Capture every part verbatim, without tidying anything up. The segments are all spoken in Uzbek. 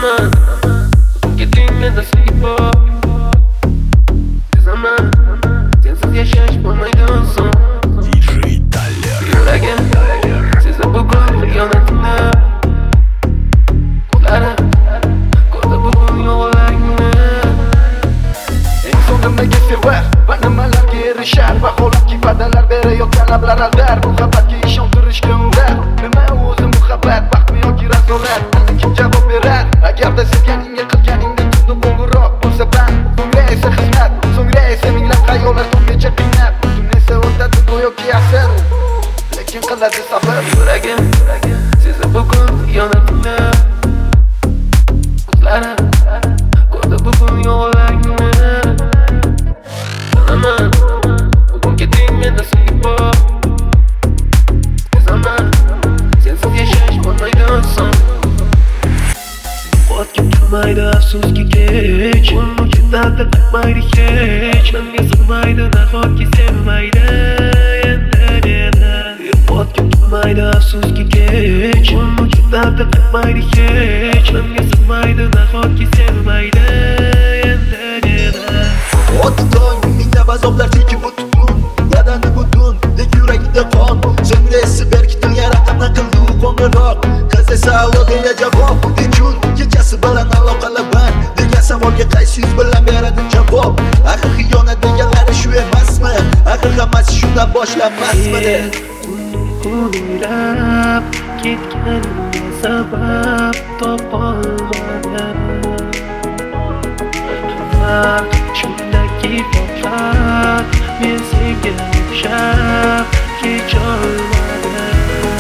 Bilaman, ketingga nasib bor. Sezaman, sensiz yashash bo'lmaydi oson. D J Taler. Yuragim sezib bugun xiyonatingni. Qo'llarim ko'rdi bugun yo'llaringni. Eng so'ngimdagi sevar va nimalarga erishar, vaholanki va'dalar berayotgan lablar aldar. Muhabbatga ishontirishga urar. Nima o'zi muhabbat, baxtmi yoki razolat? Kim javob berar? Agarda sevganingga qilganingda tuzdi qo'ng'iroq bo'lsa band, bunga esa xizmat, so'ngra esa minglab xayollar tungacha qiynab, tun esa o'tadi go'yoki asr, lekin qiladi sabr. Yuragim sezib bugun xiyonatingni. Ko'zlarim ko'rdi bugun yo'llaringni. Bilaman, bugun ketingga nasib bor. Sezaman, sensiz yashash bo'lmaydi oson. O'tga turmaydi afsuski kech, uning uchun dardga qaytmaydi hech. Menga sig'maydi nahotki sevmaydi endi meni. O'tga turmaydi afsuski kech, uning uchun dardga qaytmaydi hech. Menga sig'maydi nahotki sevmaydi endi meni. O'tdi tong, minglab azoblar chekib o'tdim. Badani butun, lek yuragida qon. So'ngra esi berkitilgan raqamdan qildi u qo'ng'iroq. Qiz esa avlodiga javob. Nechun kechasi bilan aloqalar band degan savolga qaysi yuz bilan beradi javob? Axir xiyonat deganlari shu emasmi? Axir hammasi shundan boshlanmasmidi? O'ylab ketganimga sabab topolmadim. Vaqt shundaki faqat men senga o'xshab kecholmadim.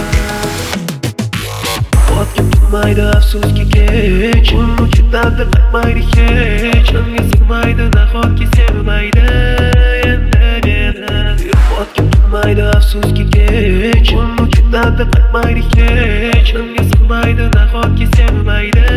O'tga turmaydi afsuski kech, uning uchun dardga qaytmaydi hech. Menga sig'maydi nahotki sevmaydi endi meni. O'tga turmaydi afsuski kech, uning uchun dardga qaytmaydi hech. Menga sig'maydi nahotki sevmaydi